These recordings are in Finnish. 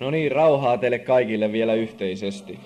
No niin, rauhaa teille kaikille vielä yhteisesti.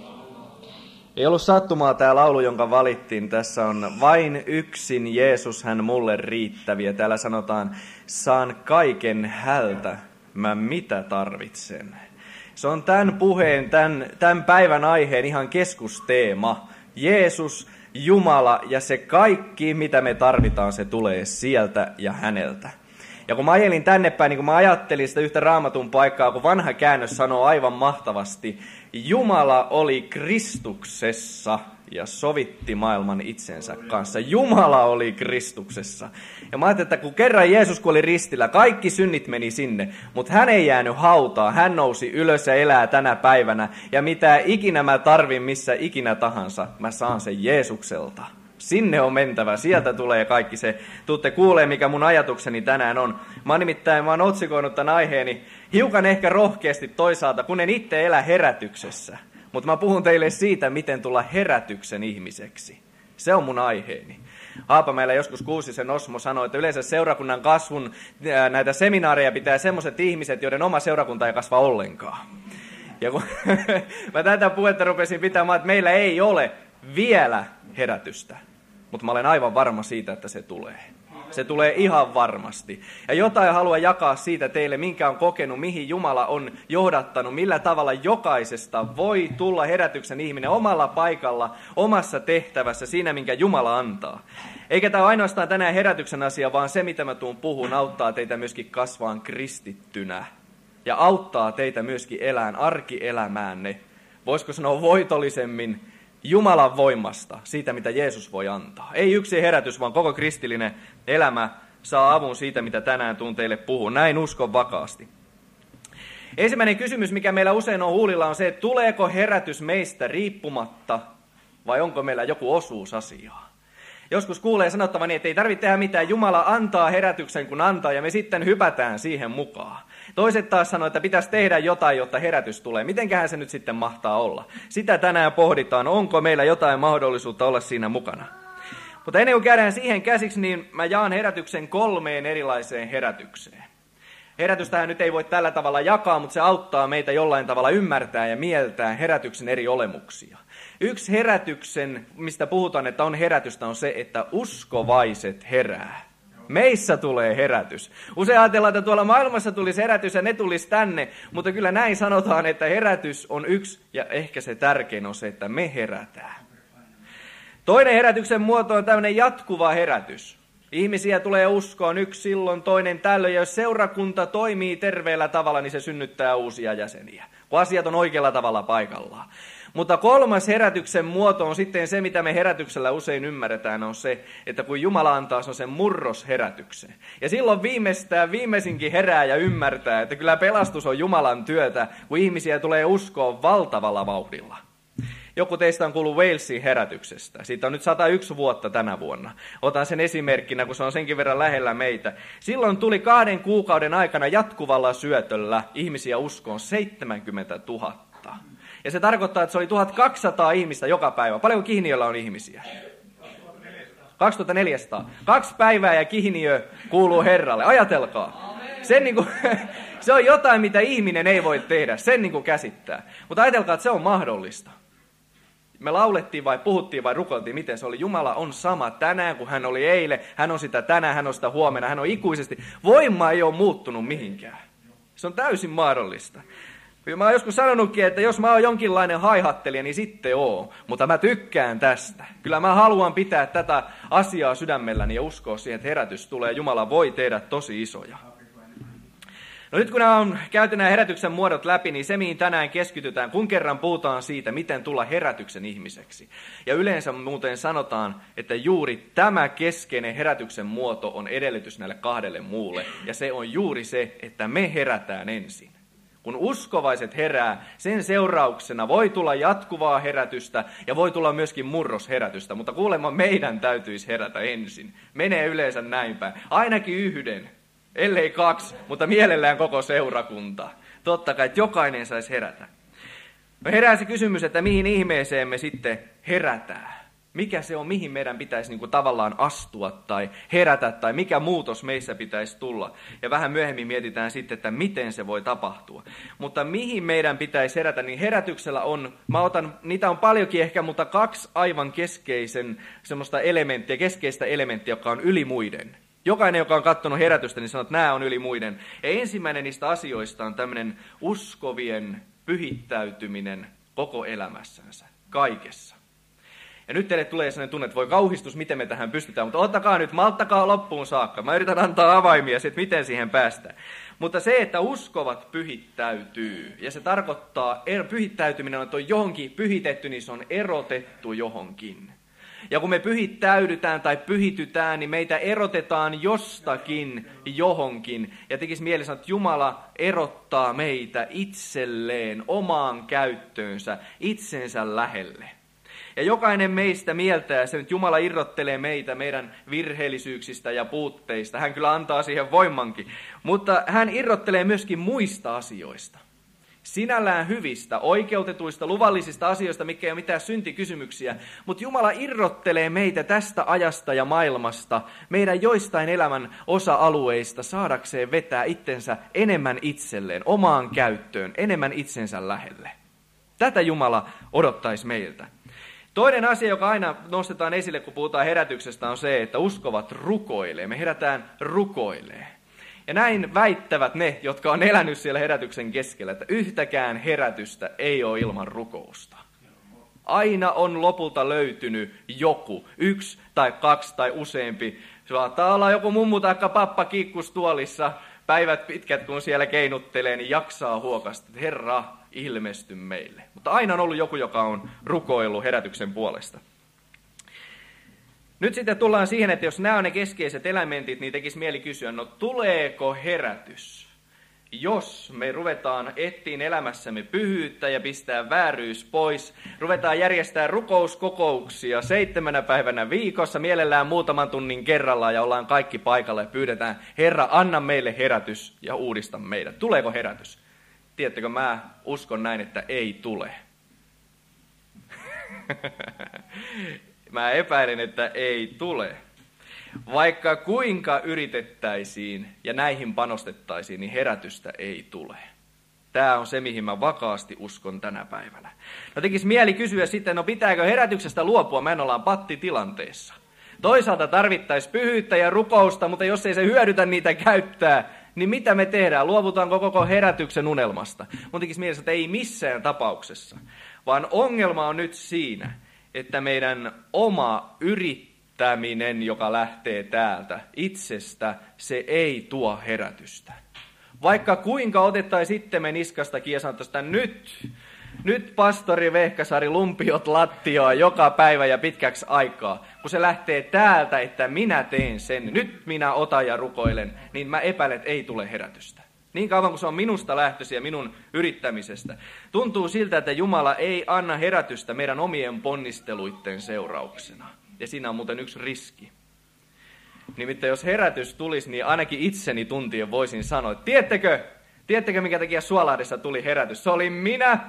Ei ollut sattumaa tämä laulu, jonka valittiin. Tässä on vain yksin Jeesus hän mulle riittäviä. Täällä sanotaan, saan kaiken hältä, mä mitä tarvitsen. Se on tämän puheen, tämän päivän aiheen ihan keskusteema. Jeesus, Jumala ja se kaikki, mitä me tarvitaan, se tulee sieltä ja häneltä. Ja kun mä ajelin tänne päin, niin kun mä ajattelin sitä yhtä Raamatun paikkaa, kun vanha käännös sanoo aivan mahtavasti, Jumala oli Kristuksessa ja sovitti maailman itsensä kanssa. Jumala oli Kristuksessa. Ja mä ajattelin, että kun kerran Jeesus kuoli ristillä, kaikki synnit meni sinne, mutta hän ei jäänyt hautaan. Hän nousi ylös ja elää tänä päivänä. Ja mitä ikinä mä tarvin, missä ikinä tahansa, mä saan sen Jeesukselta. Sinne on mentävä, sieltä tulee kaikki se. Tuutte kuulee, mikä mun ajatukseni tänään on. Mä oon otsikoinut tämän aiheeni hiukan ehkä rohkeasti toisaalta, kun en itse elä herätyksessä. Mutta mä puhun teille siitä, miten tulla herätyksen ihmiseksi. Se on mun aiheeni. Haapamäellä joskus Kuusisen Osmo sanoi, että yleensä seurakunnan kasvun näitä seminaareja pitää semmoiset ihmiset, joiden oma seurakunta ei kasva ollenkaan. Ja kun mä tätä puhetta rupesin pitämään, että meillä ei ole vielä herätystä. Mutta mä olen aivan varma siitä, että se tulee. Se tulee ihan varmasti. Ja jotain haluan jakaa siitä teille, minkä on kokenut, mihin Jumala on johdattanut, millä tavalla jokaisesta voi tulla herätyksen ihminen omalla paikalla, omassa tehtävässä, siinä minkä Jumala antaa. Eikä tämä ainoastaan tänään herätyksen asia, vaan se mitä mä tuun puhun auttaa teitä myöskin kasvaan kristittynä. Ja auttaa teitä myöskin elään arkielämäänne. Voisiko sanoa voitollisemmin? Jumalan voimasta, siitä mitä Jeesus voi antaa. Ei yksi herätys, vaan koko kristillinen elämä saa avun siitä, mitä tänään tuun teille puhun. Näin uskon vakaasti. Ensimmäinen kysymys, mikä meillä usein on huulilla, on se, että tuleeko herätys meistä riippumatta vai onko meillä joku osuus asiaa. Joskus kuulee sanottavan, että ei tarvitse tehdä mitään, Jumala antaa herätyksen kun antaa ja me sitten hypätään siihen mukaan. Toiset taas sanoo, että pitäisi tehdä jotain, jotta herätys tulee. Mitenköhän se nyt sitten mahtaa olla? Sitä tänään pohditaan, onko meillä jotain mahdollisuutta olla siinä mukana. Mutta ennen kuin käydään siihen käsiksi, niin mä jaan herätyksen 3 erilaiseen herätykseen. Herätystähän nyt ei voi tällä tavalla jakaa, mutta se auttaa meitä jollain tavalla ymmärtää ja mieltää herätyksen eri olemuksia. Yksi herätyksen, mistä puhutaan, että on herätystä, on se, että uskovaiset herää. Meissä tulee herätys. Usein ajatellaan, että tuolla maailmassa tulisi herätys ja ne tulisi tänne, mutta kyllä näin sanotaan, että herätys on yksi ja ehkä se tärkein on se, että me herätään. Toinen herätyksen muoto on tämmöinen jatkuva herätys. Ihmisiä tulee uskoon yksi silloin, toinen tällöin, ja jos seurakunta toimii terveellä tavalla, niin se synnyttää uusia jäseniä, kun asiat on oikealla tavalla paikallaan. Mutta 3. herätyksen muoto on sitten se, mitä me herätyksellä usein ymmärretään, on se, että kun Jumala antaa sen murrosherätyksen. Ja silloin viimeisinkin herää ja ymmärtää, että kyllä pelastus on Jumalan työtä, kun ihmisiä tulee uskoon valtavalla vauhdilla. Joku teistä on kuullut Walesin herätyksestä. Siitä on nyt 101 vuotta tänä vuonna. Otan sen esimerkkinä, kun se on senkin verran lähellä meitä. Silloin tuli 2 kuukauden aikana jatkuvalla syötöllä ihmisiä uskoon 70 000. Ja se tarkoittaa, että se oli 1200 ihmistä joka päivä. Paljonko Kihniöllä on ihmisiä? 2400. 2 päivää ja Kihniö kuuluu Herralle. Ajatelkaa. Se on jotain, mitä ihminen ei voi tehdä. Sen niin kuin käsittää. Mutta ajatelkaa, että se on mahdollista. Me laulettiin vai puhuttiin vai rukoiltiin, miten se oli. Jumala on sama tänään kuin hän oli eilen. Hän on sitä tänään, hän on sitä huomenna, hän on ikuisesti. Voima ei ole muuttunut mihinkään. Se on täysin mahdollista. Mä oon joskus sanonutkin, että jos mä oon jonkinlainen haihattelija, niin sitten oo. Mutta mä tykkään tästä. Kyllä mä haluan pitää tätä asiaa sydämelläni ja uskoa siihen, että herätys tulee. Jumala voi tehdä tosi isoja. No nyt kun on käyty nämä herätyksen muodot läpi, niin se mihin tänään keskitytään, kun kerran puhutaan siitä, miten tulla herätyksen ihmiseksi. Ja yleensä muuten sanotaan, että juuri tämä keskeinen herätyksen muoto on edellytys näille 2 muulle. Ja se on juuri se, että me herätään ensin. Kun uskovaiset herää, sen seurauksena voi tulla jatkuvaa herätystä ja voi tulla myöskin murrosherätystä. Mutta kuulemma meidän täytyisi herätä ensin. Menee yleensä näin päin. Ainakin 1, ellei 2, mutta mielellään koko seurakunta. Totta kai, että jokainen saisi herätä. No herää se kysymys, että mihin ihmeeseen me sitten herätään. Mikä se on, mihin meidän pitäisi niin kuin tavallaan astua tai herätä tai mikä muutos meissä pitäisi tulla. Ja vähän myöhemmin mietitään sitten, että miten se voi tapahtua. Mutta mihin meidän pitäisi herätä, niin herätyksellä on, niitä on paljonkin ehkä, mutta 2 aivan keskeistä elementtiä, joka on yli muiden. Jokainen, joka on katsonut herätystä, niin sanoo, että nämä on yli muiden. Ja ensimmäinen niistä asioista on tämmöinen uskovien pyhittäytyminen koko elämässänsä, kaikessa. Ja nyt teille tulee sellainen tunne, että voi kauhistus, miten me tähän pystytään, mutta ottakaa nyt, malttakaa loppuun saakka. Mä yritän antaa avaimia, että miten siihen päästään. Mutta se, että uskovat pyhittäytyy, ja se tarkoittaa, pyhittäytyminen on, että on johonkin pyhitetty, niin se on erotettu johonkin. Ja kun me pyhittäydytään tai pyhitytään, niin meitä erotetaan jostakin johonkin. Ja tekisi mieli sanoa, että Jumala erottaa meitä itselleen, omaan käyttöönsä, itsensä lähelle. Ja jokainen meistä mieltää sen, että Jumala irrottelee meitä meidän virheellisyyksistä ja puutteista. Hän kyllä antaa siihen voimankin, mutta hän irrottelee myöskin muista asioista. Sinällään hyvistä, oikeutetuista, luvallisista asioista, mikä ei ole mitään syntikysymyksiä, mutta Jumala irrottelee meitä tästä ajasta ja maailmasta, meidän joistain elämän osa-alueista, saadakseen vetää itsensä enemmän itselleen, omaan käyttöön, enemmän itsensä lähelle. Tätä Jumala odottaisi meiltä. Toinen asia, joka aina nostetaan esille, kun puhutaan herätyksestä, on se, että uskovat rukoilee. Me herätään rukoilee. Ja näin väittävät ne, jotka on elänyt siellä herätyksen keskellä, että yhtäkään herätystä ei ole ilman rukousta. Aina on lopulta löytynyt joku, 1 tai 2 tai useampi. Saattaa olla joku mummu tai pappa kiikkustuolissa, päivät pitkät kun siellä keinuttelee, niin jaksaa huokasta, että Herra, ilmesty meille. Mutta aina on ollut joku, joka on rukoillut herätyksen puolesta. Nyt sitten tullaan siihen, että jos nämä on ne keskeiset elementit, niin tekisi mieli kysyä, no tuleeko herätys? Jos me ruvetaan etsiin elämässämme pyhyyttä ja pistää vääryys pois, ruvetaan järjestää rukouskokouksia 7 päivänä viikossa, mielellään muutaman tunnin kerrallaan ja ollaan kaikki paikalla ja pyydetään, Herra, anna meille herätys ja uudista meidät. Tuleeko herätys? Tiedättekö, mä uskon näin, että ei tule. Mä epäilen, että ei tule. Vaikka kuinka yritettäisiin ja näihin panostettaisiin, niin herätystä ei tule. Tämä on se, mihin mä vakaasti uskon tänä päivänä. No tekisi mieli kysyä sitten, no pitääkö herätyksestä luopua? Me ollaan pattitilanteessa. Toisaalta tarvittaisiin pyhyyttä ja rukousta, mutta jos ei se hyödytä niitä käyttää, niin mitä me tehdään? Luovutaanko koko herätyksen unelmasta? Mun tekisi mielessä, että ei missään tapauksessa, vaan ongelma on nyt siinä, että meidän oma yrittäminen, joka lähtee täältä itsestä, se ei tuo herätystä. Vaikka kuinka otettaisiin itsemme niskastakin ja sanottaisiin, että nyt pastori Vehkasaari lumpiot lattioa joka päivä ja pitkäksi aikaa. Kun se lähtee täältä, että minä teen sen, nyt minä otan ja rukoilen, niin mä epäilen, että ei tule herätystä. Niin kauan kuin se on minusta lähtöisin ja minun yrittämisestä. Tuntuu siltä, että Jumala ei anna herätystä meidän omien ponnisteluiden seurauksena. Ja siinä on muuten yksi riski. Nimittäin jos herätys tulisi, niin ainakin itseni tuntien voisin sanoa, että tiedättekö minkä takia Suolahdessa tuli herätys? Se oli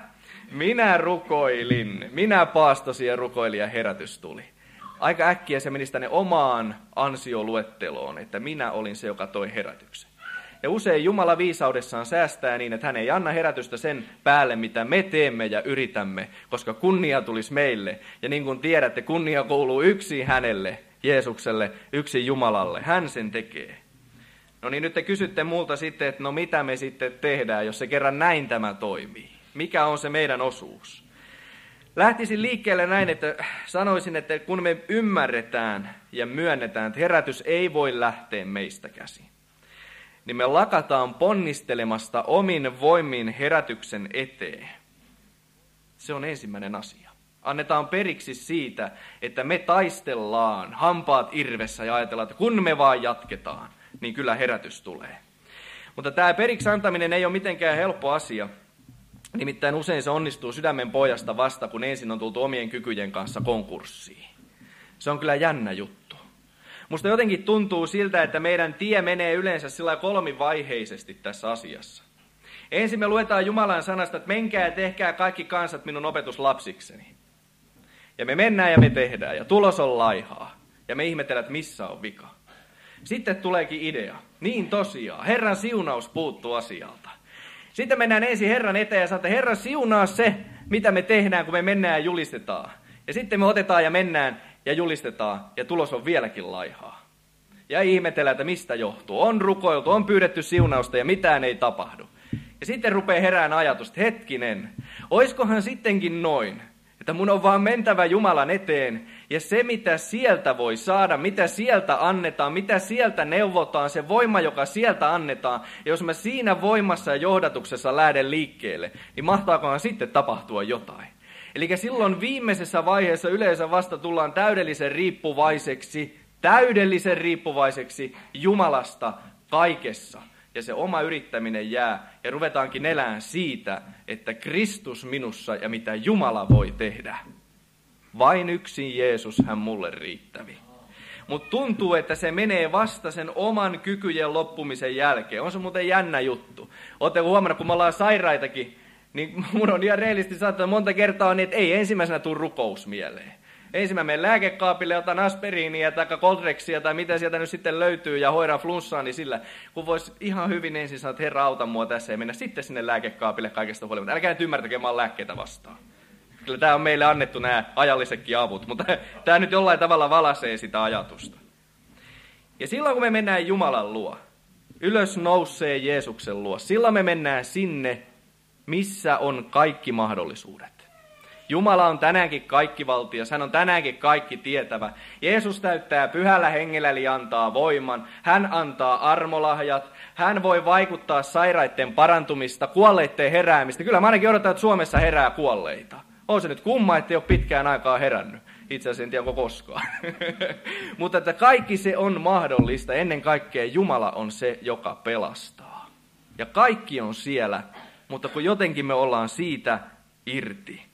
minä rukoilin, minä paastosin ja rukoilin ja herätys tuli. Aika äkkiä se menisi tänne omaan ansioluetteloon, että minä olin se, joka toi herätyksen. Ja usein Jumala viisaudessaan säästää niin, että hän ei anna herätystä sen päälle, mitä me teemme ja yritämme, koska kunnia tulisi meille. Ja niin kuin tiedätte, kunnia kuuluu yksin hänelle, Jeesukselle, yksin Jumalalle. Hän sen tekee. No niin nyt te kysytte multa sitten, että no mitä me sitten tehdään, jos se kerran näin tämä toimii. Mikä on se meidän osuus? Lähtisin liikkeelle näin, että sanoisin, että kun me ymmärretään ja myönnetään, että herätys ei voi lähteä meistä käsin, niin me lakataan ponnistelemasta omin voimin herätyksen eteen. Se on ensimmäinen asia. Annetaan periksi siitä, että me taistellaan hampaat irvessä ja ajatellaan, että kun me vaan jatketaan, niin kyllä herätys tulee. Mutta tämä periksi antaminen ei ole mitenkään helppo asia. Nimittäin usein se onnistuu sydämen pojasta vasta, kun ensin on tultu omien kykyjen kanssa konkurssiin. Se on kyllä jännä juttu. Musta jotenkin tuntuu siltä, että meidän tie menee yleensä sillä kolmivaiheisesti tässä asiassa. Ensin me luetaan Jumalan sanasta, että menkää ja tehkää kaikki kansat minun opetuslapsikseni. Ja me mennään ja me tehdään, ja tulos on laihaa. Ja me ihmetellään, että missä on vika. Sitten tuleekin idea. Niin tosiaan, Herran siunaus puuttuu asialta. Sitten mennään ensin Herran eteen ja sanotaan, että Herra siunaa se, mitä me tehdään, kun me mennään ja julistetaan. Ja sitten me otetaan ja mennään ja julistetaan, ja tulos on vieläkin laihaa. Ja ihmetellään, että mistä johtuu. On rukoiltu, on pyydetty siunausta ja mitään ei tapahdu. Ja sitten rupeaa herään ajatus, että hetkinen, oiskohan sittenkin noin, että mun on vaan mentävä Jumalan eteen, ja se mitä sieltä voi saada, mitä sieltä annetaan, mitä sieltä neuvotaan, se voima, joka sieltä annetaan, ja jos mä siinä voimassa ja johdatuksessa lähden liikkeelle, niin mahtaakohan sitten tapahtua jotain. Eli silloin viimeisessä vaiheessa yleensä vasta tullaan täydellisen riippuvaiseksi Jumalasta kaikessa. Ja se oma yrittäminen jää ja ruvetaankin elämään siitä, että Kristus minussa ja mitä Jumala voi tehdä. Vain yksin Jeesus hän mulle riittävi. Mutta tuntuu, että se menee vasta sen oman kykyjen loppumisen jälkeen. On se muuten jännä juttu. Oletteko huomannut, kun me ollaan sairaitakin, niin mun on ihan reilisti saattanut monta kertaa niin, että ei ensimmäisenä tule rukous mieleen. Ensin mä menen lääkekaapille, otan aspiriinia tai Coldrexia tai mitä sieltä nyt sitten löytyy ja hoidan flunssaa, niin sillä, kun vois ihan hyvin ensin sanoa, että Herra auta mua tässä ja mennä sitten sinne lääkekaapille kaikesta huolimatta. Älkää nyt ymmärtäkö, mä oon lääkkeitä vastaan. Kyllä tää on meille annettu nämä ajallisetkin avut, mutta tää nyt jollain tavalla valaisee sitä ajatusta. Ja silloin kun me mennään Jumalan luo, ylös nousee Jeesuksen luo, silloin me mennään sinne, missä on kaikki mahdollisuudet. Jumala on tänäänkin kaikkivaltias, hän on tänäänkin kaikki tietävä. Jeesus täyttää pyhällä hengellä, eli antaa voiman. Hän antaa armolahjat, hän voi vaikuttaa sairaiden parantumista, kuolleiden heräämistä. Kyllä mä ainakin odotan, että Suomessa herää kuolleita. On se nyt kumma, ettei ole pitkään aikaa herännyt. Itse asiassa en tiedä, onko koskaan. Mutta että kaikki se on mahdollista. Ennen kaikkea Jumala on se, joka pelastaa. Ja kaikki on siellä, mutta kun jotenkin me ollaan siitä irti.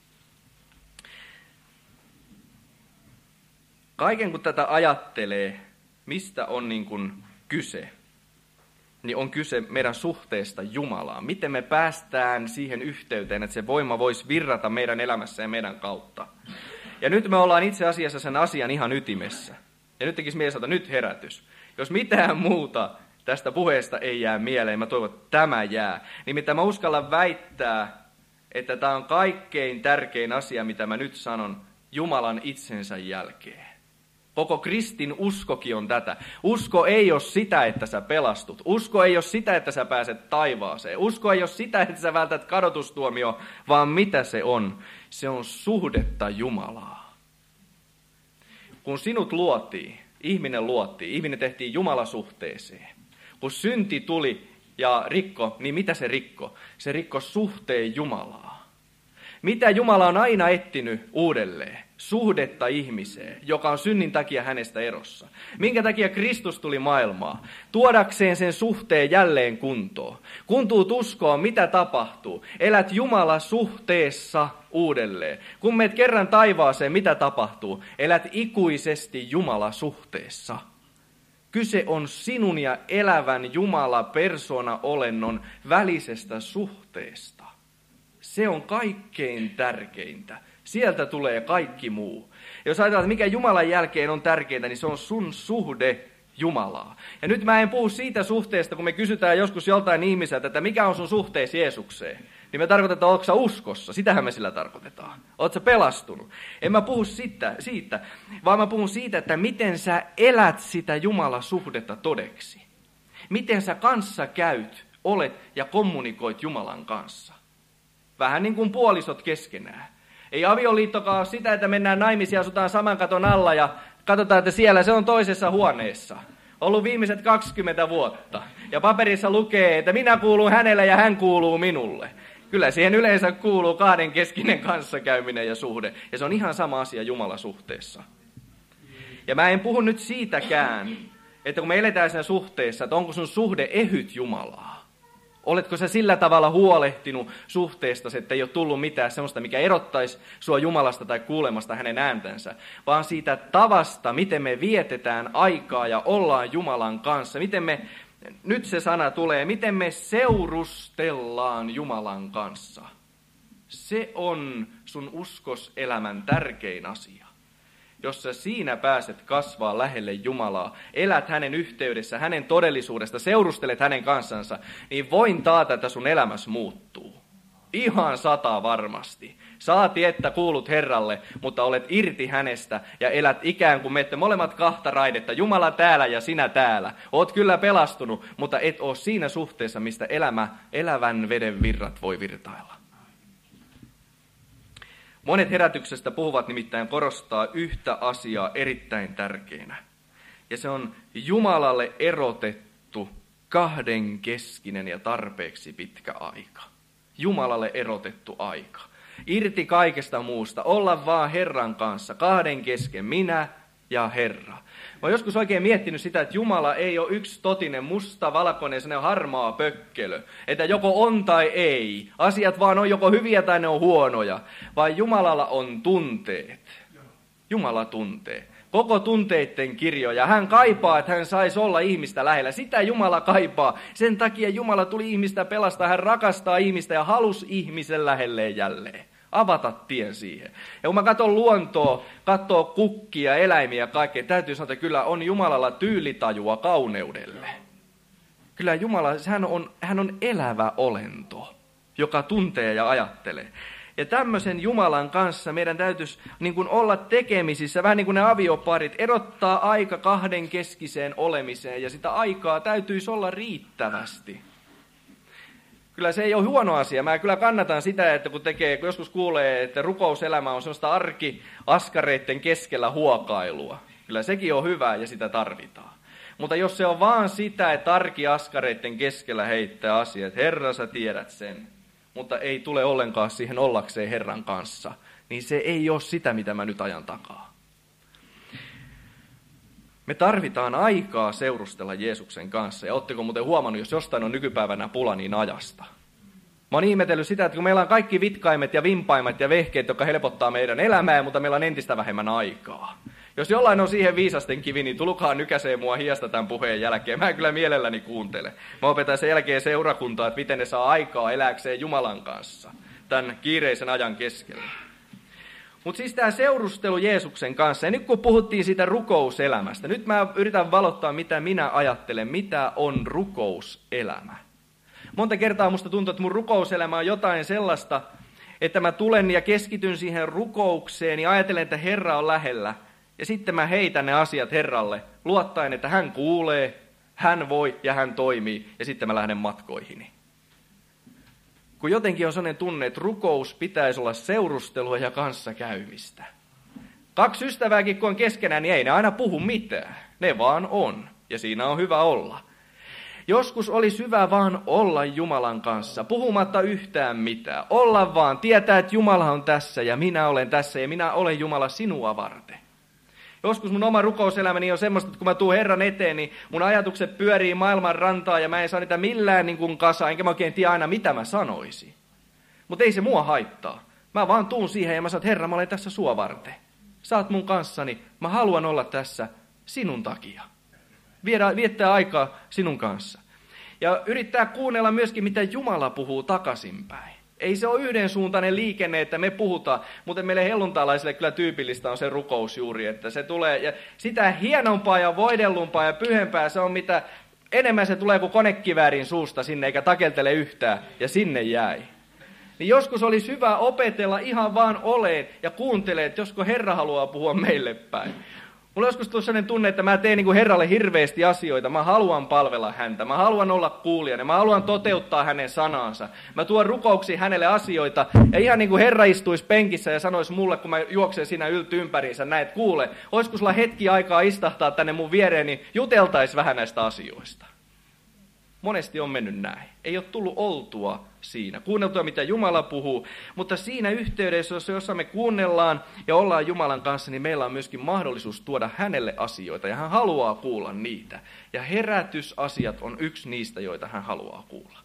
Kaiken kun tätä ajattelee, mistä on niin kuin kyse, niin on kyse meidän suhteesta Jumalaan. Miten me päästään siihen yhteyteen, että se voima voisi virrata meidän elämässä ja meidän kautta. Ja nyt me ollaan itse asiassa sen asian ihan ytimessä. Ja nyt tekisi mielessä, että nyt herätys. Jos mitään muuta tästä puheesta ei jää mieleen, mä toivon, että tämä jää. Nimittäin mä uskallan väittää, että tämä on kaikkein tärkein asia, mitä mä nyt sanon Jumalan itsensä jälkeen. Koko kristin uskokin on tätä. Usko ei ole sitä, että sä pelastut. Usko ei ole sitä, että sä pääset taivaaseen. Usko ei ole sitä, että sä vältät kadotustuomio, vaan mitä se on? Se on suhdetta Jumalaa. Kun sinut luotiin, ihminen tehtiin Jumalasuhteeseen. Kun synti tuli ja rikko, niin mitä se rikko? Se rikko suhteen Jumalaa. Mitä Jumala on aina etsinyt uudelleen? Suhdetta ihmiseen, joka on synnin takia hänestä erossa. Minkä takia Kristus tuli maailmaan? Tuodakseen sen suhteen jälleen kuntoon. Kun tuut uskoon, mitä tapahtuu? Elät Jumala suhteessa uudelleen. Kun meet kerran taivaaseen, mitä tapahtuu? Elät ikuisesti Jumala suhteessa. Kyse on sinun ja elävän Jumala persona-olennon välisestä suhteesta. Se on kaikkein tärkeintä. Sieltä tulee kaikki muu. Ja jos ajatellaan, että mikä Jumalan jälkeen on tärkeintä, niin se on sun suhde Jumalaa. Ja nyt mä en puhu siitä suhteesta, kun me kysytään joskus joltain ihmiseltä, että mikä on sun suhteesi Jeesukseen. Niin me tarkoitetaan, että oletko sä uskossa. Sitähän me sillä tarkoitetaan. Oletko sä pelastunut? En mä puhu siitä, vaan mä puhun siitä, että miten sä elät sitä Jumala-suhdetta todeksi. Miten sä kanssa käyt, olet ja kommunikoit Jumalan kanssa. Vähän niin kuin puolisot keskenään. Ei avioliittokaan ole sitä, että mennään naimisiin ja asutaan saman katon alla ja katsotaan, että siellä se on toisessa huoneessa. Ollut viimeiset 20 vuotta. Ja paperissa lukee, että minä kuulun hänelle ja hän kuuluu minulle. Kyllä siihen yleensä kuuluu kahdenkeskinen kanssakäyminen ja suhde. Ja se on ihan sama asia Jumalasuhteessa. Ja mä en puhu nyt siitäkään, että kun me eletään sen suhteessa, että onko sun suhde ehyt Jumalaa. Oletko sä sillä tavalla huolehtinut suhteestasi, että ei ole tullut mitään sellaista, mikä erottaisi sua Jumalasta tai kuulemasta hänen ääntänsä, vaan siitä tavasta, miten me vietetään aikaa ja ollaan Jumalan kanssa, miten me, nyt se sana tulee, miten me seurustellaan Jumalan kanssa. Se on sun uskoselämän tärkein asia. Jos sä siinä pääset kasvaa lähelle Jumalaa, elät hänen yhteydessä, hänen todellisuudesta, seurustelet hänen kanssansa, niin voin taata, että sun elämäs muuttuu. Ihan 100 varmasti. Saati, että kuulut Herralle, mutta olet irti hänestä ja elät ikään kuin menette molemmat kahta raidetta. Jumala täällä ja sinä täällä. Oot kyllä pelastunut, mutta et ole siinä suhteessa, mistä elävän veden virrat voi virtailla. Monet herätyksestä puhuvat nimittäin korostaa yhtä asiaa erittäin tärkeänä. Ja se on Jumalalle erotettu kahdenkeskinen ja tarpeeksi pitkä aika. Jumalalle erotettu aika. Irti kaikesta muusta, olla vaan Herran kanssa, kahden kesken, minä ja Herra. Mä oon joskus oikein miettinyt sitä, että Jumala ei ole yksi totinen, musta, valkoinen, sellainen harmaa pökkelö. Että joko on tai ei. Asiat vaan on joko hyviä tai ne on huonoja. Vaan Jumalalla on tunteet. Jumala tuntee. Koko tunteiden kirjo. Ja hän kaipaa, että hän saisi olla ihmistä lähellä. Sitä Jumala kaipaa. Sen takia Jumala tuli ihmistä pelastaa. Hän rakastaa ihmistä ja halusi ihmisen lähelleen jälleen. Avata tien siihen. Ja kun mä katson luontoa, katsoo kukkia, eläimiä ja kaikkea, täytyy sanoa, että kyllä on Jumalalla tyylitajua kauneudelle. Kyllä Jumala, hän on elävä olento, joka tuntee ja ajattelee. Ja tämmöisen Jumalan kanssa meidän täytyisi niin kuin olla tekemisissä, vähän niin kuin ne avioparit, erottaa aika kahden keskiseen olemiseen, ja sitä aikaa täytyisi olla riittävästi. Kyllä se ei ole huono asia. Mä kyllä kannatan sitä, että kun joskus kuulee, että rukouselämä on sellaista arkiaskareiden keskellä huokailua. Kyllä sekin on hyvä ja sitä tarvitaan. Mutta jos se on vaan sitä, että arkiaskareiden keskellä heittää asiat, Herra sä tiedät sen, mutta ei tule ollenkaan siihen ollakseen Herran kanssa, niin se ei ole sitä, mitä mä nyt ajan takaa. Me tarvitaan aikaa seurustella Jeesuksen kanssa. Ja ootteko muuten huomannut, jos jostain on nykypäivänä pula, niin ajasta. Mä oon ihmetellyt sitä, että kun meillä on kaikki vitkaimet ja vimpaimet ja vehkeet, jotka helpottaa meidän elämää, mutta meillä on entistä vähemmän aikaa. Jos jollain on siihen viisasten kivi, niin tulkaa nykäsee mua hiasta tämän puheen jälkeen. Mä kyllä mielelläni kuuntele. Mä opetan sen jälkeen seurakuntaa, että miten ne saa aikaa elääkseen Jumalan kanssa tämän kiireisen ajan keskellä. Mutta siis tämä seurustelu Jeesuksen kanssa, ja nyt kun puhuttiin siitä rukouselämästä, nyt mä yritän valottaa, mitä minä ajattelen, mitä on rukouselämä. Monta kertaa musta tuntuu, että mun rukouselämä on jotain sellaista, että mä tulen ja keskityn siihen rukoukseen ja ajattelen, että Herra on lähellä. Ja sitten mä heitän ne asiat Herralle, luottaen, että hän kuulee, hän voi ja hän toimii, ja sitten mä lähden matkoihini. Kun jotenkin on sellainen tunne, että rukous pitäisi olla seurustelua ja kanssakäymistä. 2 ystävääkin, kun on keskenään, niin ei ne aina puhu mitään. Ne vaan on, ja siinä on hyvä olla. Joskus olisi hyvä vaan olla Jumalan kanssa, puhumatta yhtään mitään. Olla vaan, tietää, että Jumala on tässä, ja minä olen tässä, ja minä olen Jumala sinua varten. Joskus mun oma rukouselämäni on semmoista, että kun mä tuun Herran eteen, niin mun ajatukset pyörii maailman rantaa ja mä en saa niitä millään niin kuin kasaan, enkä mä oikein tiedä aina, mitä mä sanoisin. Mutta ei se mua haittaa. Mä vaan tuun siihen ja mä sanon, että Herra, mä olen tässä sua varten. Sä oot mun kanssani, mä haluan olla tässä sinun takia. Viettää aikaa sinun kanssa. Ja yrittää kuunnella myöskin, mitä Jumala puhuu takaisinpäin. Ei se ole yhdensuuntainen liikenne, että me puhutaan, mutta meille helluntalaisille kyllä tyypillistä on se rukous juuri, että se tulee, ja sitä hienompaa ja voidellumpaa ja pyhempää se on, mitä enemmän se tulee kuin konekiväärin suusta sinne, eikä takeltele yhtään, ja sinne jäi. Niin joskus olisi hyvä opetella ihan vaan oleen ja kuuntele, että josko Herra haluaa puhua meille päin. Mulla on joskus tullut sellainen tunne, että mä teen niin kuin Herralle hirveästi asioita. Mä haluan palvella häntä. Mä haluan olla kuulijana. Mä haluan toteuttaa hänen sanansa. Mä tuon rukouksiin hänelle asioita. Ja ihan niin kuin Herra istuisi penkissä ja sanoisi mulle, kun mä juoksen siinä ympäriinsä, näet kuule, olisiko sulla hetki aikaa istahtaa tänne mun viereen, niin juteltaisi vähän näistä asioista. Monesti on mennyt näin. Ei ole tullut oltua siinä. Kuunneltua, mitä Jumala puhuu, mutta siinä yhteydessä, jossa me kuunnellaan ja ollaan Jumalan kanssa, niin meillä on myöskin mahdollisuus tuoda hänelle asioita, ja hän haluaa kuulla niitä. Ja herätysasiat on yksi niistä, joita hän haluaa kuulla.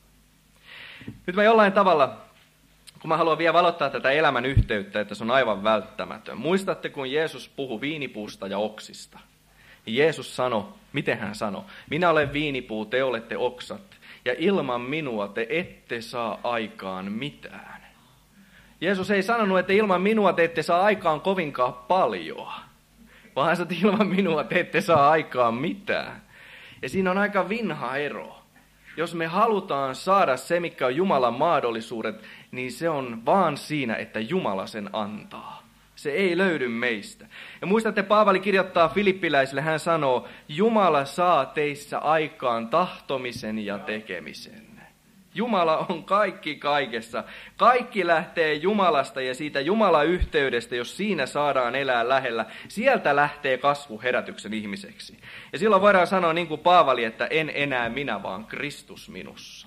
Nyt mä jollain tavalla, kun mä haluan vielä valottaa tätä elämän yhteyttä, että se on aivan välttämätön. Muistatte, kun Jeesus puhui viinipuusta ja oksista? Niin Jeesus sanoi, miten hän sanoi? Minä olen viinipuu, te olette oksat, ja ilman minua te ette saa aikaan mitään. Jeesus ei sanonut, että ilman minua te ette saa aikaan kovinkaan paljon, vaan hän sanoi, että ilman minua te ette saa aikaan mitään. Ja siinä on aika vinha ero. Jos me halutaan saada se, mikä on Jumalan mahdollisuudet, niin se on vaan siinä, että Jumala sen antaa. Se ei löydy meistä. Ja muistatte, Paavali kirjoittaa filippiläisille, hän sanoo, Jumala saa teissä aikaan tahtomisen ja tekemisen. Jumala on kaikki kaikessa. Kaikki lähtee Jumalasta ja siitä Jumala-yhteydestä, jos siinä saadaan elää lähellä. Sieltä lähtee kasvu herätyksen ihmiseksi. Ja silloin voidaan sanoa niin kuin Paavali, että en enää minä, vaan Kristus minussa.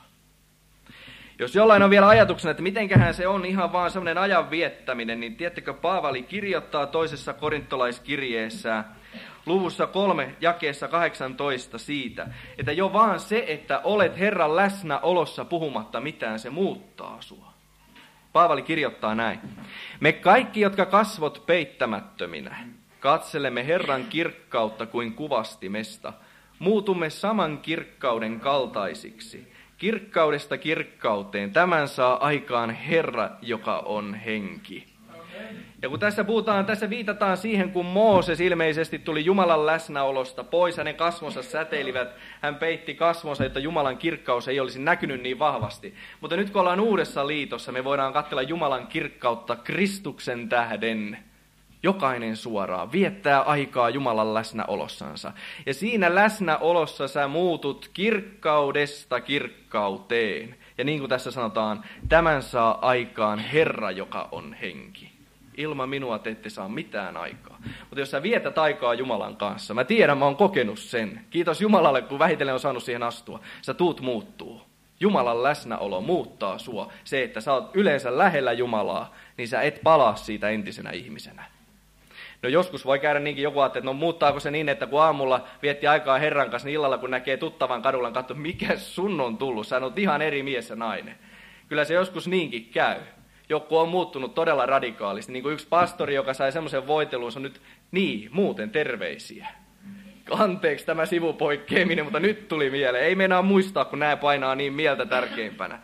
Jos jollain on vielä ajatuksena, että mitenköhän se on ihan vaan sellainen ajan viettäminen, niin tiedättekö, Paavali kirjoittaa toisessa korintolaiskirjeessä luvussa 3, jakeessa 18 siitä, että jo vaan se, että olet Herran läsnäolossa puhumatta mitään, se muuttaa sua. Paavali kirjoittaa näin. Me kaikki, jotka kasvot peittämättöminä, katselemme Herran kirkkautta kuin kuvastimesta, muutumme saman kirkkauden kaltaisiksi. Kirkkaudesta kirkkauteen, tämän saa aikaan Herra, joka on henki. Ja kun tässä viitataan siihen, kun Mooses ilmeisesti tuli Jumalan läsnäolosta pois, hänen kasvonsa säteilivät, hän peitti kasvonsa, että Jumalan kirkkaus ei olisi näkynyt niin vahvasti. Mutta nyt kun ollaan uudessa liitossa, me voidaan katsella Jumalan kirkkautta Kristuksen tähden. Jokainen suoraan viettää aikaa Jumalan läsnäolossansa. Ja siinä läsnäolossa sä muutut kirkkaudesta kirkkauteen. Ja niin kuin tässä sanotaan, tämän saa aikaan Herra, joka on henki. Ilman minua te ette saa mitään aikaa. Mutta jos sä vietät aikaa Jumalan kanssa, mä tiedän, mä oon kokenut sen. Kiitos Jumalalle, kun vähitellen on saanut siihen astua. Sä tuut muuttuu. Jumalan läsnäolo muuttaa sua. Se, että sä oot yleensä lähellä Jumalaa, niin sä et palaa siitä entisenä ihmisenä. No joskus voi käydä niinkin, joku ajattelee, että no muuttaako se niin, että kun aamulla vietti aikaa Herran kanssa, niin illalla kun näkee tuttavan kadulla, niin katsoo, mikä sun on tullut, sä oot ihan eri mies ja nainen. Kyllä se joskus niinkin käy. Joku on muuttunut todella radikaalisti, niin kuin yksi pastori, joka sai semmoisen voitelun, se on nyt niin, muuten terveisiä. Anteeksi tämä sivupoikkeaminen, mutta nyt tuli mieleen. Ei meinaa muistaa, kun nämä painaa niin mieltä tärkeimpänä.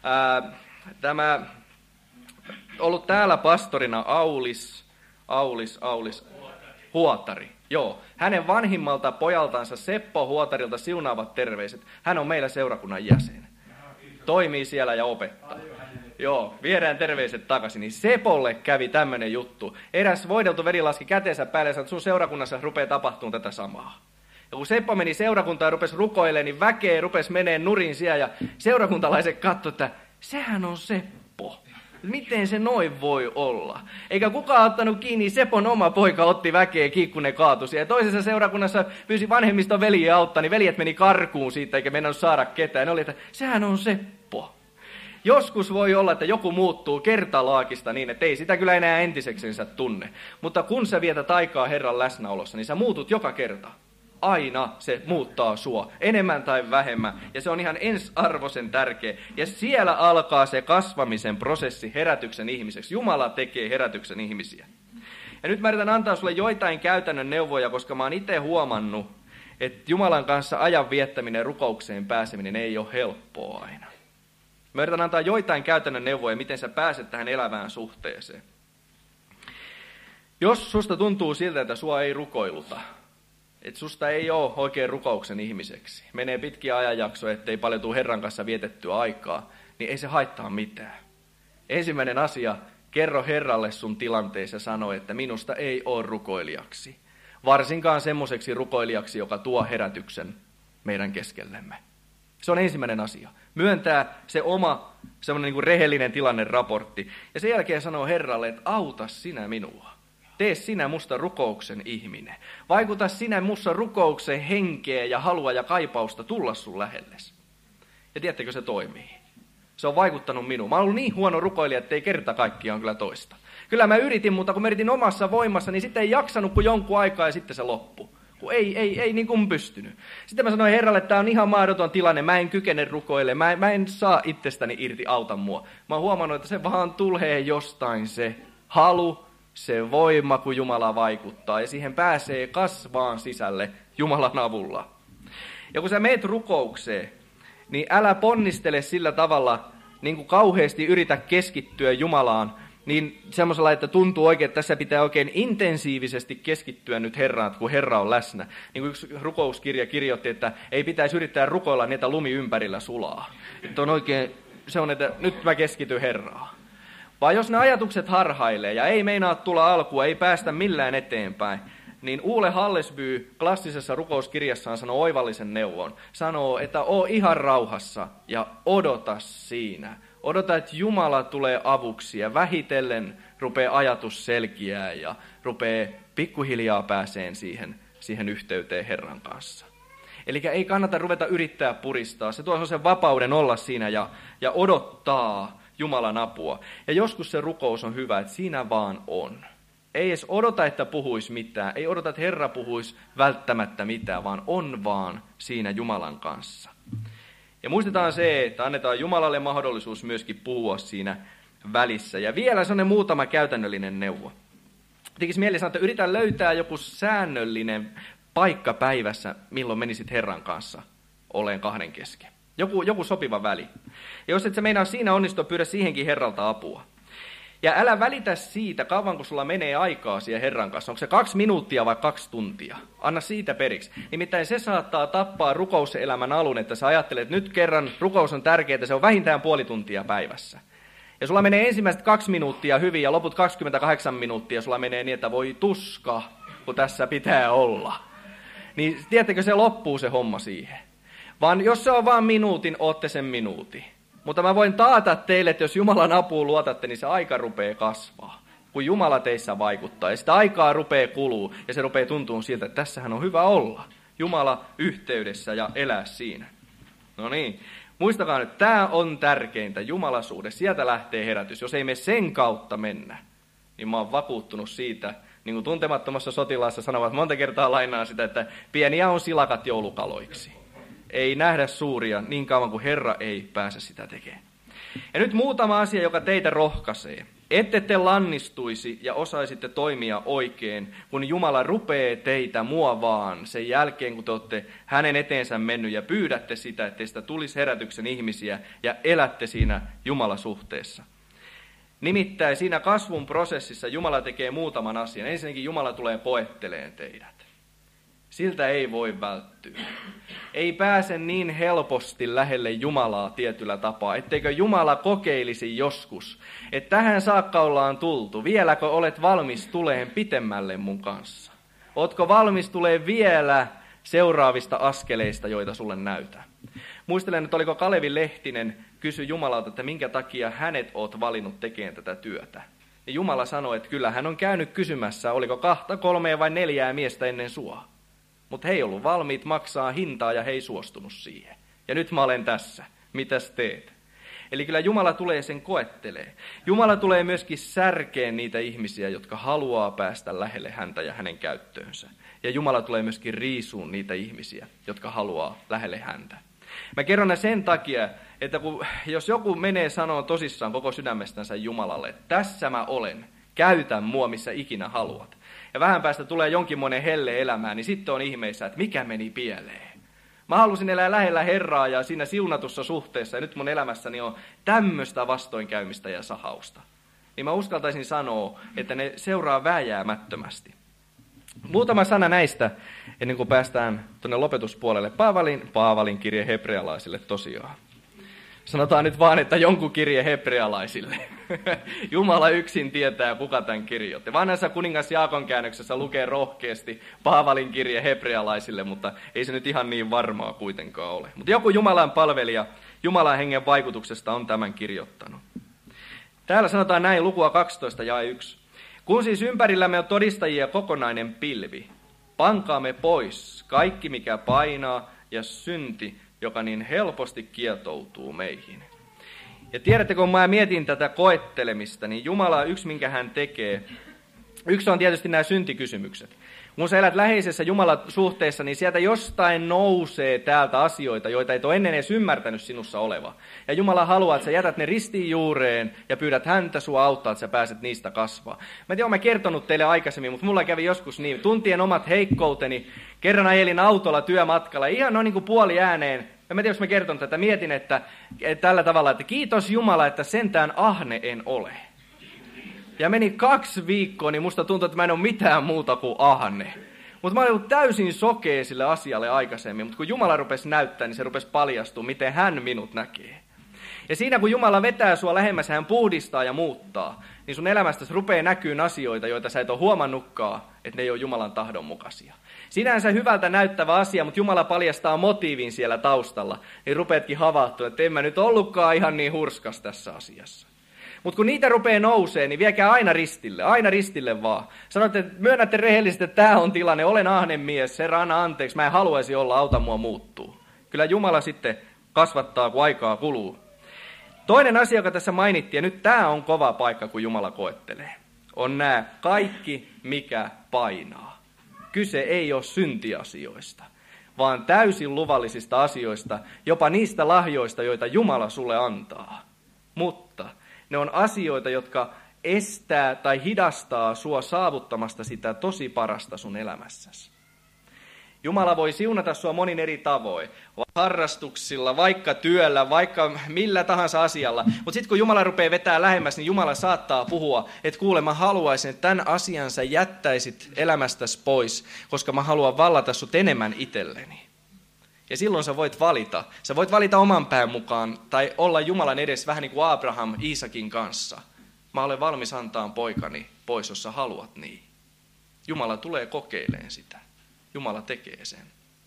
Tämä ollut täällä pastorina Aulis Huotari. Joo. Hänen vanhimmalta pojaltansa Seppo Huotarilta siunaavat terveiset. Hän on meillä seurakunnan jäsen. Toimii siellä ja opettaa. Joo, viedään terveiset takaisin. Niin Sepolle kävi tämmöinen juttu. Eräs voideltu veri laski käteensä päälle ja sanoi, että sun seurakunnassa rupeaa tapahtumaan tätä samaa. Ja kun Seppo meni seurakuntaan ja rupesi rukoilemaan, niin väkeä rupesi meneen nurin siellä. Ja seurakuntalaiset katsoi, että sehän on Seppo. Miten se noin voi olla? Eikä kukaan ottanut kiinni, Sepon oma poika otti väkeä kiinni, kun ne kaatui. Ja toisessa seurakunnassa pyysi vanhemmiston veljiä auttaa, niin veljet meni karkuun siitä, eikä mennä saada ketään. Ne oli, että sehän on Seppo. Joskus voi olla, että joku muuttuu kertalaakista niin, että ei sitä kyllä enää entiseksensä tunne. Mutta kun sä vietät aikaa Herran läsnäolossa, niin sä muutut joka kerta. Aina se muuttaa sua, enemmän tai vähemmän, ja se on ihan ensiarvoisen tärkeä. Ja siellä alkaa se kasvamisen prosessi herätyksen ihmiseksi. Jumala tekee herätyksen ihmisiä. Ja nyt mä yritän antaa sulle joitain käytännön neuvoja, koska mä oon itse huomannut, että Jumalan kanssa ajan viettäminen ja rukoukseen pääseminen ei ole helppoa aina. Mä yritän antaa joitain käytännön neuvoja, miten sä pääset tähän elävään suhteeseen. Jos susta tuntuu siltä, että sua ei rukoiluta, että susta ei ole oikein rukouksen ihmiseksi, menee pitkiä ajanjaksoja, ettei paljon tule Herran kanssa vietettyä aikaa, niin ei se haittaa mitään. Ensimmäinen asia, kerro Herralle sun tilanteessa ja sano, että minusta ei ole rukoilijaksi. Varsinkaan semmoiseksi rukoilijaksi, joka tuo herätyksen meidän keskellemme. Se on ensimmäinen asia. Myöntää se oma semmoinen niin kuin rehellinen tilanneraportti. Ja sen jälkeen sanoo Herralle, että auta sinä minua. Tee sinä musta rukouksen ihminen. Vaikuta sinä musta rukouksen henkeä ja halua ja kaipausta tulla sun lähellesi. Ja tiedättekö, se toimii. Se on vaikuttanut minuun. Mä oon ollut niin huono rukoilija, että ei kerta kaikkiaan kyllä toista. Kyllä mä yritin, mutta kun mä yritin omassa voimassa, niin sitten ei jaksanut kuin jonkun aikaa ja sitten se loppui. Kun ei niin kuin pystynyt. Sitten mä sanoin Herralle, että tämä on ihan mahdoton tilanne, mä en kykene rukoilemaan, mä en saa itsestäni irti, auta mua. Mä oon huomannut, että se vaan tulee jostain se halu, se voima, kun Jumala vaikuttaa, ja siihen pääsee kasvaan sisälle Jumalan avulla. Ja kun sä meet rukoukseen, niin älä ponnistele sillä tavalla, niin kuin kauheasti yritä keskittyä Jumalaan, niin semmoisella, että tuntuu oikein, että tässä pitää oikein intensiivisesti keskittyä nyt Herraan, kun Herra on läsnä. Niin kuin yksi rukouskirja kirjoitti, että ei pitäisi yrittää rukoilla niin, että lumi ympärillä sulaa. Että on oikein, se on, että nyt mä keskityn Herraan. Vaan jos ne ajatukset harhailee ja ei meinaa tulla alkua, ei päästä millään eteenpäin, niin Ole Hallesby klassisessa rukouskirjassaan sanoo oivallisen neuvon. Sanoo, että oo ihan rauhassa ja odota siinä. Odota, että Jumala tulee avuksi ja vähitellen rupeaa ajatus selkiää ja rupeaa pikkuhiljaa pääseen siihen yhteyteen Herran kanssa. Eli ei kannata ruveta yrittää puristaa. Se tuo sen vapauden olla siinä ja odottaa Jumalan apua. Ja joskus se rukous on hyvä, että siinä vaan on. Ei edes odota, että puhuisi mitään. Ei odota, että Herra puhuisi välttämättä mitään, vaan on vaan siinä Jumalan kanssa. Ja muistetaan se, että annetaan Jumalalle mahdollisuus myöskin puhua siinä välissä. Ja vielä sellainen muutama käytännöllinen neuvo. Tekisi mieli sanoa, että yritän löytää joku säännöllinen paikka päivässä, milloin menisit Herran kanssa oleen kahden kesken. Joku sopiva väli. Ja jos et sä meinaa siinä onnistua, pyydä siihenkin Herralta apua. Ja älä välitä siitä, kauan kun sulla menee aikaa siihen Herran kanssa. Onko se 2 minuuttia vai 2 tuntia? Anna siitä periksi. Nimittäin se saattaa tappaa rukouselämän alun, että sä ajattelet, että nyt kerran rukous on tärkeää, se on vähintään puoli tuntia päivässä. Ja sulla menee ensimmäiset 2 minuuttia hyvin ja loput 28 minuuttia sulla menee niin, että voi tuska, kun tässä pitää olla. Niin tiedättekö, se loppuu se homma siihen. Vaan jos se on vain minuutin, ootte sen minuutin. Mutta mä voin taata teille, että jos Jumalan apuun luotatte, niin se aika rupeaa kasvaa. Kun Jumala teissä vaikuttaa ja sitä aikaa rupeaa kuluu ja se rupeaa tuntumaan siltä, että tässähän on hyvä olla. Jumala yhteydessä ja elää siinä. No niin, muistakaa nyt, tämä on tärkeintä, jumalasuhde. Sieltä lähtee herätys. Jos ei me sen kautta mennä, niin mä oon vakuuttunut siitä, niin kuin Tuntemattomassa sotilaassa sanovat monta kertaa lainaa sitä, että pieniä on silakat joulukaloiksi. Ei nähdä suuria niin kauan kuin Herra ei pääse sitä tekemään. Ja nyt muutama asia, joka teitä rohkaisee. Ette te lannistuisi ja osaisitte toimia oikein, kun Jumala rupeaa teitä muovaan sen jälkeen, kun te olette hänen eteensä mennyt ja pyydätte sitä, että teistä tulisi herätyksen ihmisiä ja elätte siinä Jumalasuhteessa. Nimittäin siinä kasvun prosessissa Jumala tekee muutaman asian. Ensinnäkin Jumala tulee koetteleen teidät. Siltä ei voi välttyä. Ei pääse niin helposti lähelle Jumalaa tietyllä tapaa, etteikö Jumala kokeilisi joskus, että tähän saakka ollaan tultu. Vieläkö olet valmis tuleen pitemmälle mun kanssa? Ootko valmis tulee vielä seuraavista askeleista, joita sulle näytän? Muistelen, että oliko Kalevi Lehtinen kysyi Jumalalta, että minkä takia hänet oot valinnut tekemään tätä työtä. Ja Jumala sanoi, että kyllä hän on käynyt kysymässä, oliko 2, 3 vai 4 miestä ennen sua. Mutta he ei ollut valmiit maksaa hintaa ja he ei suostunut siihen. Ja nyt mä olen tässä. Mitäs teet? Eli kyllä Jumala tulee sen koettelee. Jumala tulee myöskin särkeen niitä ihmisiä, jotka haluaa päästä lähelle häntä ja hänen käyttöönsä. Ja Jumala tulee myöskin riisuun niitä ihmisiä, jotka haluaa lähelle häntä. Mä kerron ne sen takia, että jos joku menee sanoa tosissaan koko sydämestänsä Jumalalle, että tässä mä olen, käytä mua missä ikinä haluat. Ja vähän päästä tulee jonkinmoinen helle elämään, niin sitten on ihmeissä, että mikä meni pieleen. Mä halusin elää lähellä Herraa ja siinä siunatussa suhteessa, ja nyt mun elämässäni on tämmöistä vastoinkäymistä ja sahausta. Niin mä uskaltaisin sanoa, että ne seuraa vääjäämättömästi. Muutama sana näistä, ennen kuin päästään tuonne lopetuspuolelle. Paavalin kirje hebrealaisille tosiaan. Sanotaan nyt vaan, että jonkun kirje hebrealaisille. Jumala yksin tietää, kuka tämän kirjoitti. Vanhassa kuningas Jaakon käännöksessä lukee rohkeasti Paavalin kirje hebrealaisille, mutta ei se nyt ihan niin varmaa kuitenkaan ole. Mutta joku Jumalan palvelija Jumalan hengen vaikutuksesta on tämän kirjoittanut. Täällä sanotaan näin, lukua 12 jae 1. Kun siis ympärillämme on todistajia kokonainen pilvi, pankaamme pois kaikki mikä painaa ja synti, joka niin helposti kietoutuu meihin. Ja tiedätte, kun mä mietin tätä koettelemista, niin Jumala yksi, minkä hän tekee, yksi on tietysti nämä syntikysymykset. Kun sä elät läheisessä Jumalan suhteessa, niin sieltä jostain nousee täältä asioita, joita et ole ennen edes ymmärtänyt sinussa oleva. Ja Jumala haluaa, että sä jätät ne ristiin juureen ja pyydät häntä sua auttaa, että sä pääset niistä kasvaa. Mä en tiedä, olen kertonut teille aikaisemmin, mutta mulla kävi joskus niin, tuntien omat heikkouteni, kerran ajelin autolla työmatkalla, ihan noin niin kuin puoli ääneen. En tiedä, jos mä kerton tätä, mietin, että tällä tavalla, että kiitos Jumala, että sentään ahne en ole. Ja meni 2 viikkoa, niin musta tuntui, että mä en ole mitään muuta kuin ahne. Mutta mä olin ollut täysin sokea sille asialle aikaisemmin, mutta kun Jumala rupesi näyttää, niin se rupesi paljastumaan, miten hän minut näkee. Ja siinä kun Jumala vetää sua lähemmäs ja hän puhdistaa ja muuttaa, niin sun elämästäsi rupeaa näkyyn asioita, joita sä et ole huomannutkaan, että ne ei ole Jumalan tahdon mukaisia. Sinänsä hyvältä näyttävä asia, mutta Jumala paljastaa motiivin siellä taustalla, niin rupeatkin havahtua, että en mä nyt ollutkaan ihan niin hurskas tässä asiassa. Mutta kun niitä rupeaa nousee, niin viekää aina ristille vaan. Sanotte, että myönnätte rehellisesti, että tämä on tilanne, olen ahne mies, Herra anna anteeksi, mä en haluaisi olla, auta mua muuttuu. Kyllä Jumala sitten kasvattaa, kun aikaa kuluu. Toinen asia, joka tässä mainittiin, ja nyt tämä on kova paikka, kun Jumala koettelee, on nämä kaikki, mikä painaa. Kyse ei ole syntiasioista, vaan täysin luvallisista asioista, jopa niistä lahjoista, joita Jumala sulle antaa. Mutta ne on asioita, jotka estää tai hidastaa sua saavuttamasta sitä tosi parasta sun elämässäsi. Jumala voi siunata sua monin eri tavoin, harrastuksilla, vaikka työllä, vaikka millä tahansa asialla. Mutta sitten kun Jumala rupeaa vetää lähemmäs, niin Jumala saattaa puhua, että kuule, mä haluaisin, että tämän asian sä jättäisit elämästäsi pois, koska mä haluan vallata sut enemmän itselleni. Ja silloin sä voit valita. Sä voit valita oman pään mukaan tai olla Jumalan edessä vähän niin kuin Abraham Iisakin kanssa. Mä olen valmis antaa poikani pois, jos sä haluat niin. Jumala tulee kokeilemaan sitä. Jumala tekee sen.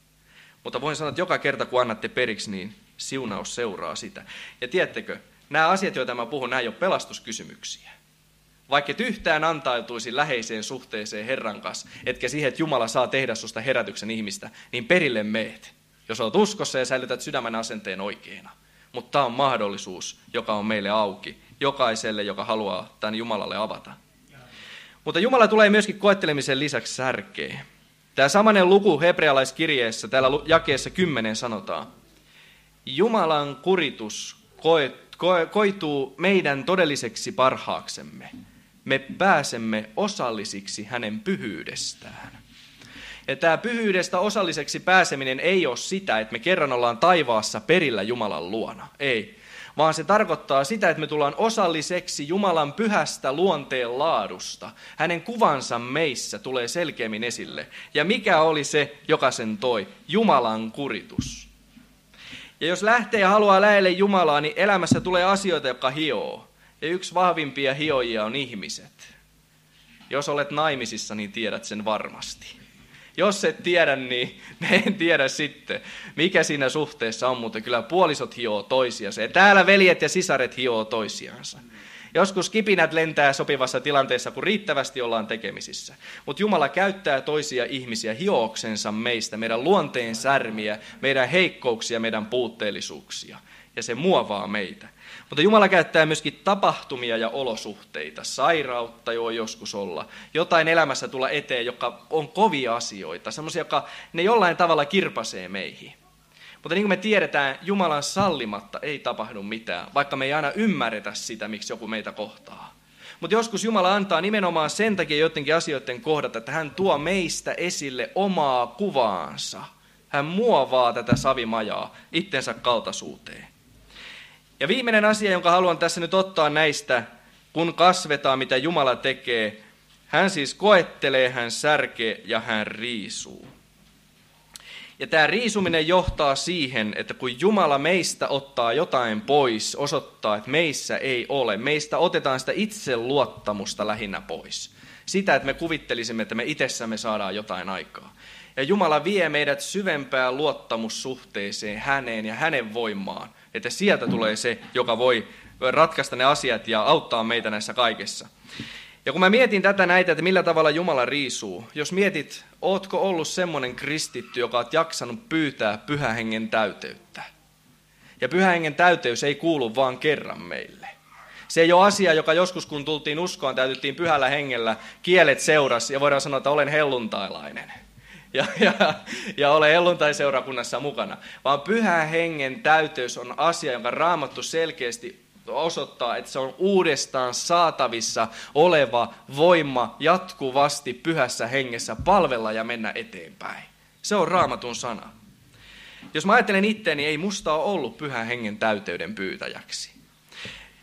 Mutta voin sanoa, että joka kerta kun annatte periksi, niin siunaus seuraa sitä. Ja tiedättekö, nämä asiat, joita mä puhun, nämä ei ole pelastuskysymyksiä. Vaikka et yhtään antautuisi läheiseen suhteeseen Herran kanssa, etkä siihen, että Jumala saa tehdä susta herätyksen ihmistä, niin perille meet. Jos olet uskossa ja säilytät sydämen asenteen oikeana. Mutta tämä on mahdollisuus, joka on meille auki. Jokaiselle, joka haluaa tämän Jumalalle avata. Mutta Jumala tulee myöskin koettelemisen lisäksi särkeen. Tämä samainen luku hebrealaiskirjeessä, täällä jakeessa 10 sanotaan. Jumalan kuritus koituu meidän todelliseksi parhaaksemme. Me pääsemme osallisiksi hänen pyhyydestään. Ja tämä pyhyydestä osalliseksi pääseminen ei ole sitä, että me kerran ollaan taivaassa perillä Jumalan luona. Ei. Vaan se tarkoittaa sitä, että me tullaan osalliseksi Jumalan pyhästä luonteen laadusta. Hänen kuvansa meissä tulee selkeämmin esille. Ja mikä oli se, joka sen toi? Jumalan kuritus. Ja jos lähtee ja haluaa lähelle Jumalaa, niin elämässä tulee asioita, jotka hioo. Ja yksi vahvimpia hiojia on ihmiset. Jos olet naimisissa, niin tiedät sen varmasti. Jos et tiedä, niin en tiedä sitten, mikä siinä suhteessa on, mutta kyllä puolisot hioo toisiansa. Ja täällä veljet ja sisaret hioo toisiansa. Joskus kipinät lentää sopivassa tilanteessa, kun riittävästi ollaan tekemisissä. Mutta Jumala käyttää toisia ihmisiä hiooksensa meistä, meidän luonteen särmiä, meidän heikkouksia, meidän puutteellisuuksia. Ja se muovaa meitä. Mutta Jumala käyttää myöskin tapahtumia ja olosuhteita. Sairautta voi joskus olla. Jotain elämässä tulla eteen, joka on kovia asioita. Sellaisia, jotka ne jollain tavalla kirpasee meihin. Mutta niin kuin me tiedetään, Jumalan sallimatta ei tapahdu mitään, vaikka me ei aina ymmärretä sitä, miksi joku meitä kohtaa. Mutta joskus Jumala antaa nimenomaan sen takia jotenkin asioiden kohdata, että hän tuo meistä esille omaa kuvaansa. Hän muovaa tätä savimajaa itsensä kaltaisuuteen. Ja viimeinen asia, jonka haluan tässä nyt ottaa näistä, kun kasvetaan, mitä Jumala tekee. Hän siis koettelee, hän särkee ja hän riisuu. Ja tämä riisuminen johtaa siihen, että kun Jumala meistä ottaa jotain pois, osoittaa, että meissä ei ole. Meistä otetaan sitä itseluottamusta lähinnä pois. Sitä, että me kuvittelisimme, että me itsessämme saadaan jotain aikaa. Ja Jumala vie meidät syvempään luottamussuhteeseen häneen ja hänen voimaan. Että sieltä tulee se, joka voi ratkaista ne asiat ja auttaa meitä näissä kaikessa. Ja kun mä mietin näitä, että millä tavalla Jumala riisuu. Jos mietit, ootko ollut semmoinen kristitty, joka on jaksanut pyytää Pyhän Hengen täyteyttä. Ja Pyhän Hengen täyteys ei kuulu vaan kerran meille. Se ei ole asia, joka joskus kun tultiin uskoon, täytyttiin Pyhällä Hengellä, kielet seurasi ja voidaan sanoa, että olen helluntailainen. Ja olen helluntai-seurakunnassa mukana. Vaan Pyhän Hengen täyteys on asia, jonka Raamattu selkeästi osoittaa, että se on uudestaan saatavissa oleva voima jatkuvasti Pyhässä Hengessä palvella ja mennä eteenpäin. Se on Raamatun sana. Jos mä ajattelen itseäni, ei musta ole ollut Pyhän Hengen täyteyden pyytäjäksi.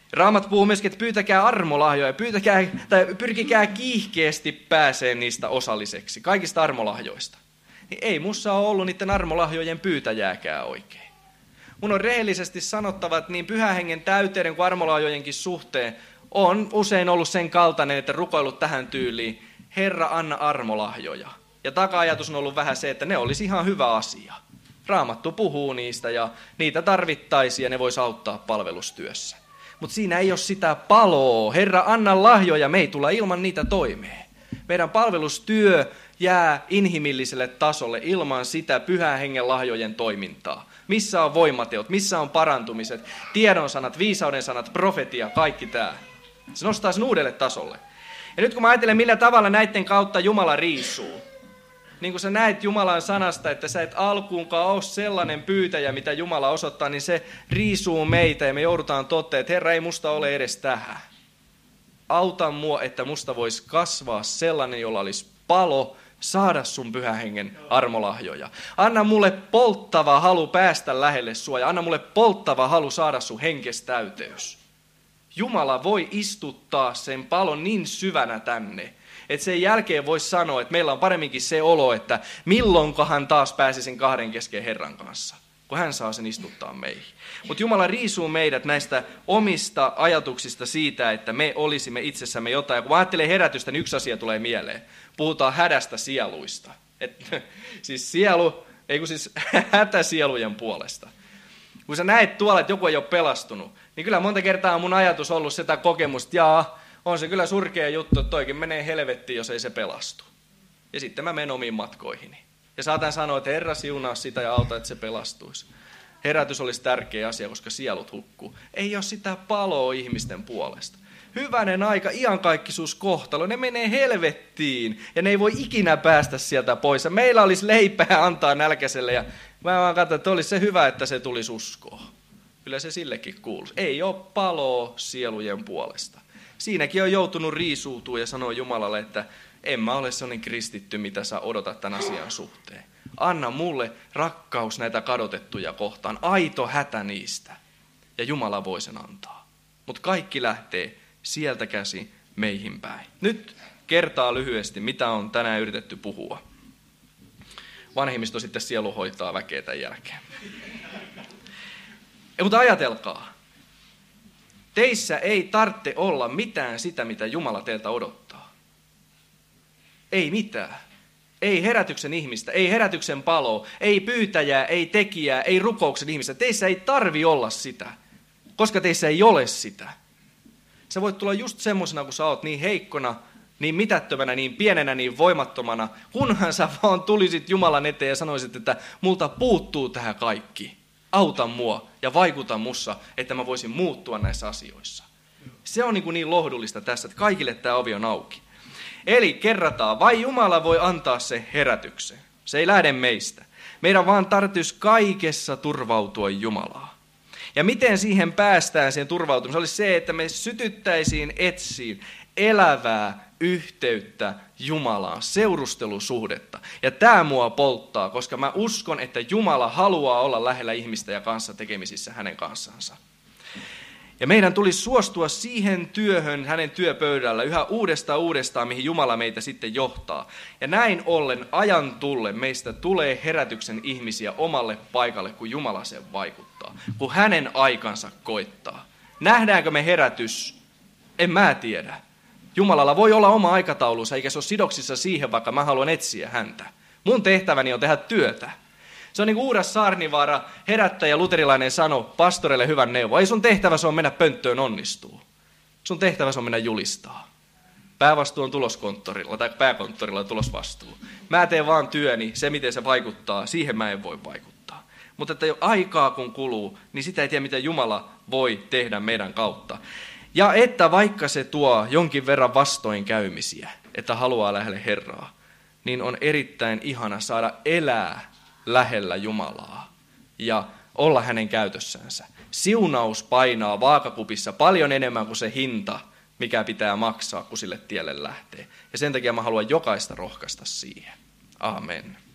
Raamat puhuu myöskin, että pyytäkää armolahjoja, pyrkikää kiihkeästi pääseen niistä osalliseksi, kaikista armolahjoista. Niin ei musta ole ollut niiden armolahjojen pyytäjääkään oikein. Mun on rehellisesti sanottava, että niin Pyhän Hengen täyteiden kuin armolahjojenkin suhteen on usein ollut sen kaltainen, että rukoillut tähän tyyliin, Herra, anna armolahjoja. Ja taka-ajatus on ollut vähän se, että ne olisi ihan hyvä asia. Raamattu puhuu niistä ja niitä tarvittaisiin ja ne vois auttaa palvelustyössä. Mutta siinä ei ole sitä paloa. Herra, anna lahjoja, me ei tulla ilman niitä toimeen. Meidän palvelustyö jää inhimilliselle tasolle ilman sitä Pyhän Hengen lahjojen toimintaa. Missä on voimateot, missä on parantumiset, tiedon sanat, viisauden sanat, profetia, kaikki tämä. Se nostaa sen uudelle tasolle. Ja nyt kun mä ajattelen, millä tavalla näiden kautta Jumala riisuu. Niin kun sä näet Jumalan sanasta, että sä et alkuunkaan ole sellainen pyytäjä, mitä Jumala osoittaa, niin se riisuu meitä ja me joudutaan toteamaan, että Herra, ei musta ole edes tähän. Auta mua, että musta voisi kasvaa sellainen, jolla olisi palo, saada sun Pyhän Hengen armolahjoja. Anna mulle polttava halu päästä lähelle sua ja anna mulle polttava halu saada sun henkestäyteys. Jumala voi istuttaa sen palon niin syvänä tänne, että sen jälkeen voisi sanoa, että meillä on paremminkin se olo, että milloinkohan taas pääsisin kahden kesken Herran kanssa, kun hän saa sen istuttaa meihin. Mutta Jumala riisuu meidät näistä omista ajatuksista siitä, että me olisimme itsessämme jotain. Ja kun ajattelee herätystä, niin yksi asia tulee mieleen. Puhutaan hädästä sieluista. Siis hätä sielujen puolesta. Kun sä näet tuolla, että joku ei ole pelastunut, niin kyllä monta kertaa on mun ajatus ollut sitä kokemusta, jaa, on se kyllä surkea juttu, että toikin menee helvettiin, jos ei se pelastu. Ja sitten mä menen omiin matkoihini. Ja saatan sanoa, että Herra siunaa sitä ja auta, että se pelastuisi. Herätys olisi tärkeä asia, koska sielut hukkuu. Ei ole sitä paloa ihmisten puolesta. Hyvänen aika, iankaikkisuus kohtalo, ne menee helvettiin ja ne ei voi ikinä päästä sieltä pois. Ja meillä olisi leipää antaa nälkäiselle ja mä vaan katson, että olisi se hyvä, että se tulisi uskoa. Kyllä se sillekin kuuluu. Ei ole paloa sielujen puolesta. Siinäkin on joutunut riisuutumaan ja sanoo Jumalalle, että en mä ole sellainen kristitty, mitä sä odotat tämän asian suhteen. Anna mulle rakkaus näitä kadotettuja kohtaan, aito hätä niistä. Ja Jumala voi sen antaa. Mutta kaikki lähtee sieltä käsi meihin päin. Nyt kertaa lyhyesti, mitä on tänään yritetty puhua. Vanhemmisto sitten sielu hoitaa väkeä tämän jälkeen. Mutta ajatelkaa. Teissä ei tarvitse olla mitään sitä, mitä Jumala teiltä odottaa. Ei mitään. Ei herätyksen ihmistä, ei herätyksen paloa, ei pyytäjää, ei tekijää, ei rukouksen ihmistä. Teissä ei tarvi olla sitä, koska teissä ei ole sitä. Sä voit tulla just semmosena, kun sä oot niin heikkona, niin mitättömänä, niin pienenä, niin voimattomana, kunhan sä vaan tulisit Jumalan eteen ja sanoisit, että multa puuttuu tähän kaikki. Auta mua ja vaikuta mussa, että mä voisin muuttua näissä asioissa. Se on niin lohdullista tässä, että kaikille tämä ovi on auki. Eli kerrataan, vain Jumala voi antaa se herätyksen. Se ei lähde meistä. Meidän vaan tarvitsisi kaikessa turvautua Jumalaan. Ja miten siihen päästään, siihen turvautumiseen, olisi se, että me sytyttäisiin etsiin elävää yhteyttä Jumalaan, seurustelusuhdetta. Ja tämä mua polttaa, koska mä uskon, että Jumala haluaa olla lähellä ihmistä ja kanssa tekemisissä hänen kanssansa. Ja meidän tulisi suostua siihen työhön hänen työpöydällä yhä uudestaan, mihin Jumala meitä sitten johtaa. Ja näin ollen ajan tullen meistä tulee herätyksen ihmisiä omalle paikalle, kun Jumala sen vaikuttaa, kun hänen aikansa koittaa. Nähdäänkö me herätys? En mä tiedä. Jumalalla voi olla oma aikataulunsa, eikä se ole sidoksissa siihen, vaikka mä haluan etsiä häntä. Mun tehtäväni on tehdä työtä. Se on niin kuin Uudas Saarnivaara, herättäjä luterilainen sanoi pastoreille hyvän neuvo. Ei sun tehtäväsi on mennä pönttöön onnistuu. Sun tehtäväsi on mennä julistaa. Päävastuu on tuloskonttorilla tai pääkonttorilla on tulosvastuu. Mä teen vaan työni, se miten se vaikuttaa, siihen mä en voi vaikuttaa. Mutta että jo aikaa kun kuluu, niin sitä ei tiedä mitä Jumala voi tehdä meidän kautta. Ja että vaikka se tuo jonkin verran vastoinkäymisiä, että haluaa lähelle Herraa, niin on erittäin ihana saada elää lähellä Jumalaa ja olla hänen käytössänsä. Siunaus painaa vaakakupissa paljon enemmän kuin se hinta, mikä pitää maksaa, kun sille tielle lähtee. Ja sen takia mä haluan jokaista rohkaista siihen. Amen.